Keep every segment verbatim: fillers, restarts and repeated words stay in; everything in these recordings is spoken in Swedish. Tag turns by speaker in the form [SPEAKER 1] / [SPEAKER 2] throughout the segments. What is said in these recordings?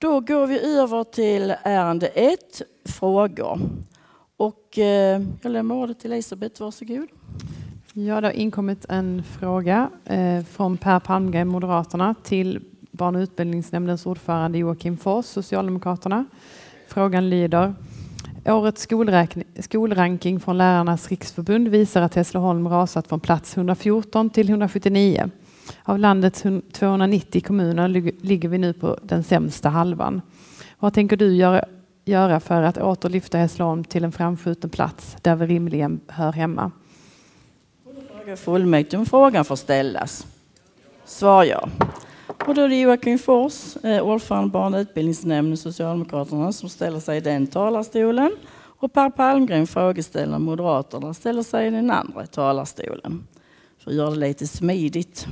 [SPEAKER 1] Då går vi över till ärende ett, frågor. Och eh, jag lämnar ordet till Elisabeth, varsågod.
[SPEAKER 2] Ja, det har inkommit en fråga eh, från Per Palmgren, Moderaterna, till barn- och utbildningsnämndens ordförande Joakim Fors, Socialdemokraterna. Frågan lyder: årets skolranking från Lärarnas riksförbund visar att Hässleholm rasat från plats hundrafjorton till hundrasjuttionio. Av landets tvåhundranittio kommuner ligger vi nu på den sämsta halvan. Vad tänker du göra, göra för att återlyfta Hässleholm till en framskjuten plats där vi rimligen hör hemma?
[SPEAKER 1] Fullmäktige om frågan får ställas. Svar ja. Och då är det Joakim Fors, ordförande barn- och utbildningsnämnden Socialdemokraterna, som ställer sig i den talarstolen. Och Per Palmgren, frågeställare Moderaterna, ställer sig i den andra talarstolen. För att göra det lite smidigt.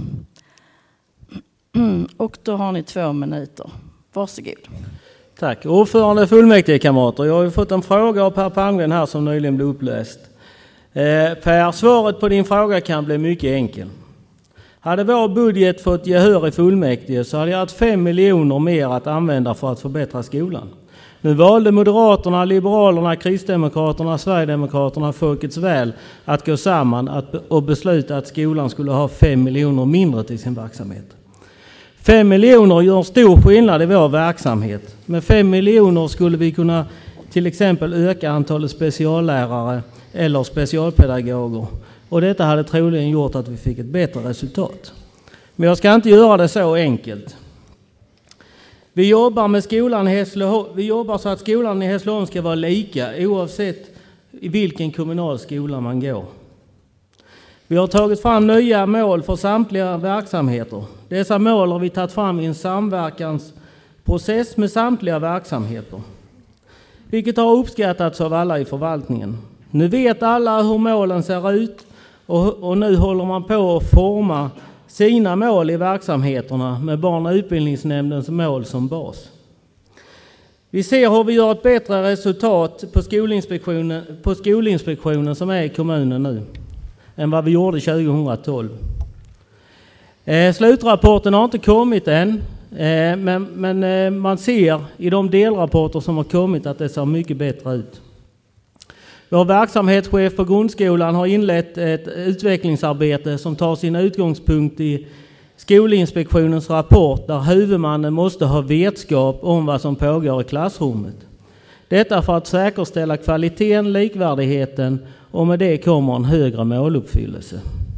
[SPEAKER 1] Och då har ni två minuter. Varsågod.
[SPEAKER 3] Tack. Ordförande fullmäktige kamrater. Jag har ju fått en fråga av Per Palmgren här som nyligen blev uppläst. Eh, Per, svaret på din fråga kan bli mycket enkel. Hade vår budget fått gehör i fullmäktige så hade jag haft fem miljoner mer att använda för att förbättra skolan. Nu valde Moderaterna, Liberalerna, Kristdemokraterna, Sverigedemokraterna, Folkets väl att gå samman att, och besluta att skolan skulle ha fem miljoner mindre till sin verksamhet. Fem miljoner gör stor skillnad i vår verksamhet. Med fem miljoner skulle vi kunna till exempel öka antalet speciallärare eller specialpedagoger. Och detta hade troligen gjort att vi fick ett bättre resultat. Men jag ska inte göra det så enkelt. Vi jobbar med skolan i Hässleholm, vi jobbar så att skolan i Hässleholm ska vara lika oavsett i vilken kommunal skola man går. Vi har tagit fram nya mål för samtliga verksamheter. Dessa mål har vi tagit fram i en samverkansprocess med samtliga verksamheter, vilket har uppskattats av alla i förvaltningen. Nu vet alla hur målen ser ut och, och nu håller man på att forma sina mål i verksamheterna med barn- och utbildningsnämndens mål som bas. Vi ser hur vi gör ett bättre resultat på skolinspektionen, på skolinspektionen som är i kommunen nu än vad vi gjorde tjugohundratolv. Eh, slutrapporten har inte kommit än, eh, men, men eh, man ser i de delrapporter som har kommit att det ser mycket bättre ut. Vår verksamhetschef på grundskolan har inlett ett utvecklingsarbete som tar sin utgångspunkt i Skolinspektionens rapport där huvudmannen måste ha vetskap om vad som pågår i klassrummet. Detta för att säkerställa kvaliteten, likvärdigheten och med det kommer en högre måluppfyllelse.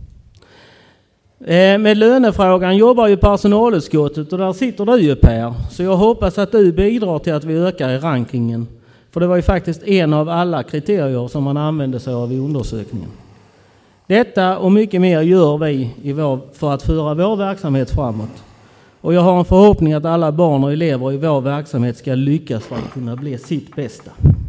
[SPEAKER 3] Med lönefrågan jobbar ju personalutskottet och där sitter du ju Per. Så jag hoppas att du bidrar till att vi ökar i rankingen. För det var ju faktiskt en av alla kriterier som man använde sig av i undersökningen. Detta och mycket mer gör vi i vår, för att föra vår verksamhet framåt. Och jag har en förhoppning att alla barn och elever i vår verksamhet ska lyckas för att kunna bli sitt bästa.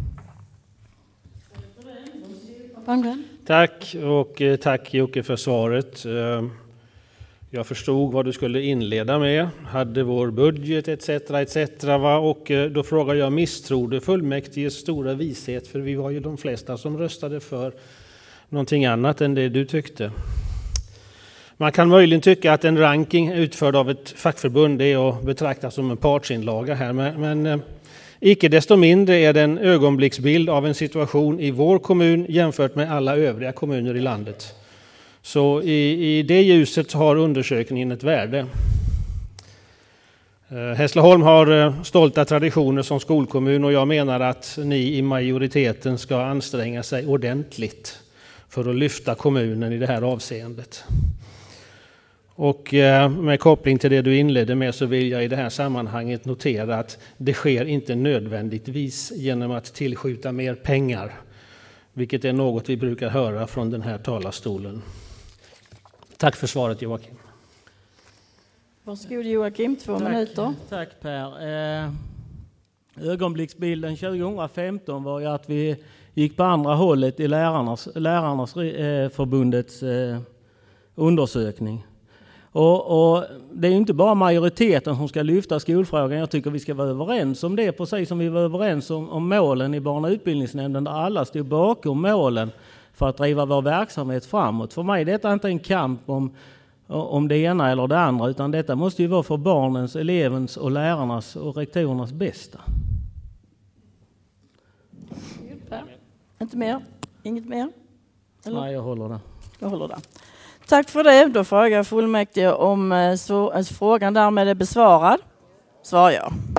[SPEAKER 4] Tack och tack Jocke för svaret. Jag förstod vad du skulle inleda med. Hade vår budget et cetera et cetera va? Och då frågar jag, misstror du fullmäktiges stora vishet? För vi var ju de flesta som röstade för någonting annat än det du tyckte. Man kan möjligen tycka att en ranking utförd av ett fackförbund är att betrakta som en partsinlaga här. Men, men icke desto mindre är det en ögonblicksbild av en situation i vår kommun jämfört med alla övriga kommuner i landet. Så i, i det ljuset har undersökningen ett värde. Hässleholm har stolta traditioner som skolkommun och jag menar att ni i majoriteten ska anstränga sig ordentligt för att lyfta kommunen i det här avseendet. Och med koppling till det du inledde med så vill jag i det här sammanhanget notera att det sker inte nödvändigtvis genom att tillskjuta mer pengar, vilket är något vi brukar höra från den här talarstolen. Tack för svaret Joakim.
[SPEAKER 1] Varsågod Joakim, två
[SPEAKER 3] Tack.
[SPEAKER 1] minuter.
[SPEAKER 3] Tack Per. Eh, ögonblicksbilden tjugohundrafemton var ju att vi gick på andra hållet i lärarnas, lärarnas eh, förbundets eh, undersökning. Och, och det är ju inte bara majoriteten som ska lyfta skolfrågan. Jag tycker vi ska vara överens om det, precis som vi var överens om, om målen i barn- och utbildningsnämnden där alla stod bakom målen för att driva vår verksamhet framåt. För mig är detta inte en kamp om om det ena eller det andra, utan detta måste ju vara för barnens, elevens och lärarnas och rektorernas bästa.
[SPEAKER 1] Inte mer? Inget mer?
[SPEAKER 3] Eller? Nej, jag håller det.
[SPEAKER 1] Jag håller det. Tack för det. Då frågar jag fullmäktige om eh, så, eh, frågan därmed är besvarad. Svar ja.